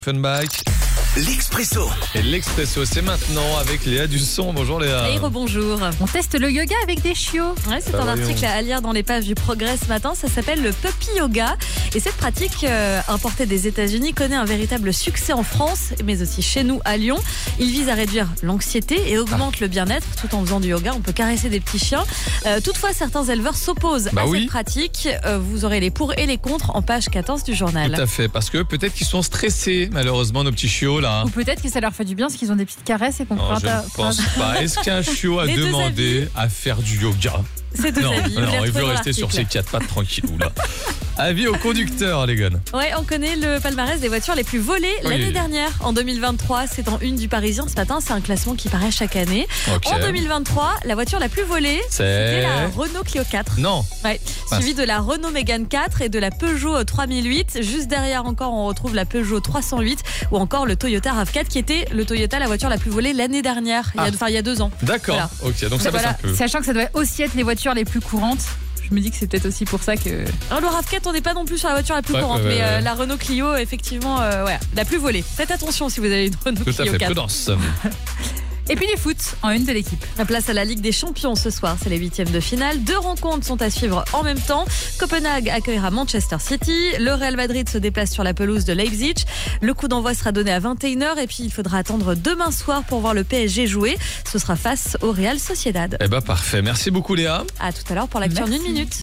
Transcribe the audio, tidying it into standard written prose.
Offenbach. L'Expresso. Et l'Expresso, c'est maintenant avec Léa Dusson. Bonjour Léa. Et rebonjour. On teste le yoga avec des chiots. Ouais, c'est Bah un voyons. article à lire dans les pages du Progrès ce matin. Ça s'appelle le Puppy Yoga. Et cette pratique importée des États-Unis connaît un véritable succès en France, mais aussi chez nous à Lyon. Il vise à réduire l'anxiété et augmente le bien-être tout en faisant du yoga. On peut caresser des petits chiens. Toutefois, certains éleveurs s'opposent à oui. cette pratique. Vous aurez les pour et les contre en page 14 du journal. Tout à fait, parce que peut-être qu'ils sont stressés, malheureusement, nos petits chiots là. Ou peut-être que ça leur fait du bien parce qu'ils ont des petites caresses et qu'on Non, prend je ne pense pas. Est-ce qu'un chiot a Les deux demandé avis. à faire du yoga? C'est deux Non, avis. Vous les il retrouvez veut dans rester sur ses l'article. quatre pattes tranquillou là. Avis au conducteur, les gars. Ouais, on connaît le palmarès des voitures les plus volées Oui. l'année dernière. En 2023, c'est en une du Parisien ce matin. C'est un classement qui paraît chaque année. Ok. En 2023, la voiture la plus volée, c'était la C'est. Renault Clio 4. Non. Ouais. Suivie de la Renault Mégane 4 et de la Peugeot 3008. Juste derrière encore, on retrouve la Peugeot 308 ou encore le Toyota RAV4 qui était le Toyota la voiture la plus volée l'année dernière, il y a 2 ans. D'accord. Voilà. Ok, donc ça passe un peu. Sachant que ça doit aussi être les voitures les plus courantes. Je me dis que c'est peut-être aussi pour ça que. Alors, le RAV4, on n'est pas non plus sur la voiture la plus Ouais, courante, mais ouais. la Renault Clio, effectivement, la plus volée. Faites attention si vous avez une Renault Tout à Clio fait, 4. prudence. Et puis les foot en une de l'équipe. La place à la Ligue des Champions ce soir, c'est les 8e de finale. 2 rencontres sont à suivre en même temps. Copenhague accueillera Manchester City. Le Real Madrid se déplace sur la pelouse de Leipzig. Le coup d'envoi sera donné à 21h et puis il faudra attendre demain soir pour voir le PSG jouer. Ce sera face au Real Sociedad. Eh ben parfait. Merci beaucoup Léa. À tout à l'heure pour l'actu en Merci. 1 minute.